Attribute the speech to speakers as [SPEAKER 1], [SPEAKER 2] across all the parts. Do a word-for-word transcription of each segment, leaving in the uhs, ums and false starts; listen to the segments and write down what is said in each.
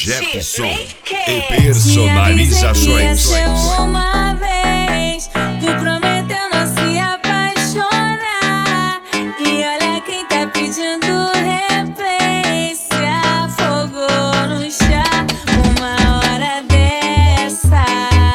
[SPEAKER 1] Jefferson e personalizações.
[SPEAKER 2] Uma vez, tu prometeu não se apaixonar. E olha quem tá pedindo replay. Se afogou no chá uma hora dessa.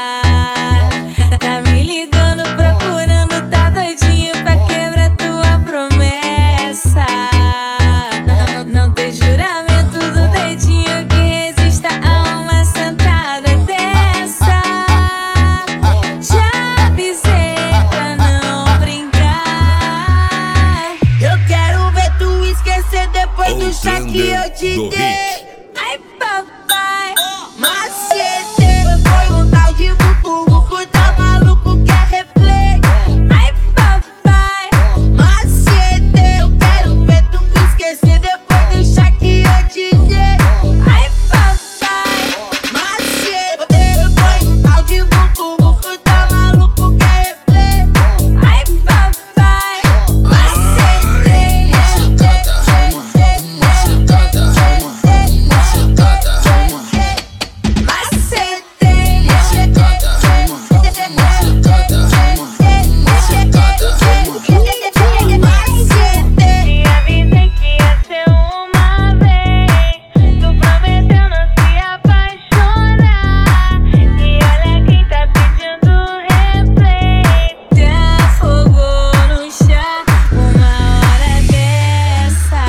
[SPEAKER 2] Tá me ligando, procurando, tá doidinho pra quebrar tua promessa. Não, não tem juramento do dedinho que resista a uma sentada dessa. Já avisei pra não brincar.
[SPEAKER 3] Eu quero ver tu esquecer depois do chá que eu te
[SPEAKER 1] do
[SPEAKER 3] dei.
[SPEAKER 1] hit.
[SPEAKER 2] Ai, papai,
[SPEAKER 3] Macete, foi um tal de bubu, bubu tá maluco, quer replay.
[SPEAKER 2] ai, papai,
[SPEAKER 3] Macete, eu quero ver tu esquecer depois do chá que eu te dei.
[SPEAKER 2] ai, papai,
[SPEAKER 3] Macete, foi um tal de bubu, bubu tá maluco, quer replay.
[SPEAKER 2] ai, papai, te avisei que ia ser uma vez. Tu prometeu não se apaixonar. E olha quem tá pedindo replay. Te afogou no chá uma hora dessa.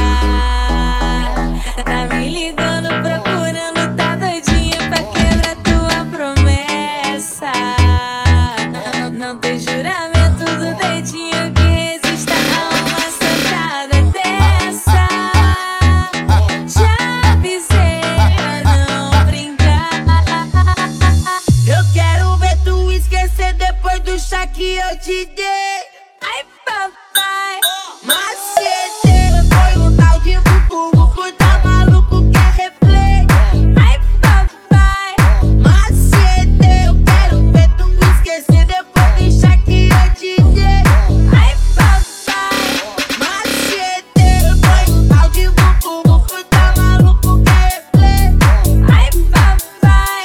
[SPEAKER 2] Tá me ligando, procurando, tá doidinho pra quebrar tua promessa. Não, não tem juramento do dedinho que resista a uma sentada dessa. Já avisei pra não brincar.
[SPEAKER 3] Eu quero ver tu esquecer depois do chá que eu te dei.
[SPEAKER 2] Ai, papai,
[SPEAKER 3] Macete, foi um tal de bubu, bubu tá maluco, quer replay.
[SPEAKER 2] ai, papai,
[SPEAKER 3] Macete, eu quero ver tu esquecer depois do chá que eu te dei.
[SPEAKER 2] ai, papai,
[SPEAKER 3] Macete, foi um tal de bubu, bubu tá maluco, quer replay.
[SPEAKER 2] ai, papai,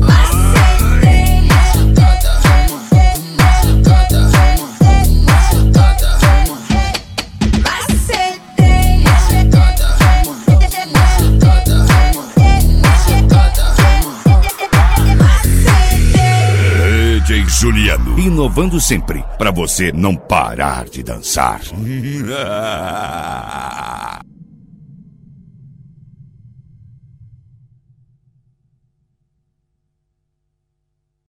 [SPEAKER 1] D J Juliano, inovando sempre, pra você não parar de dançar.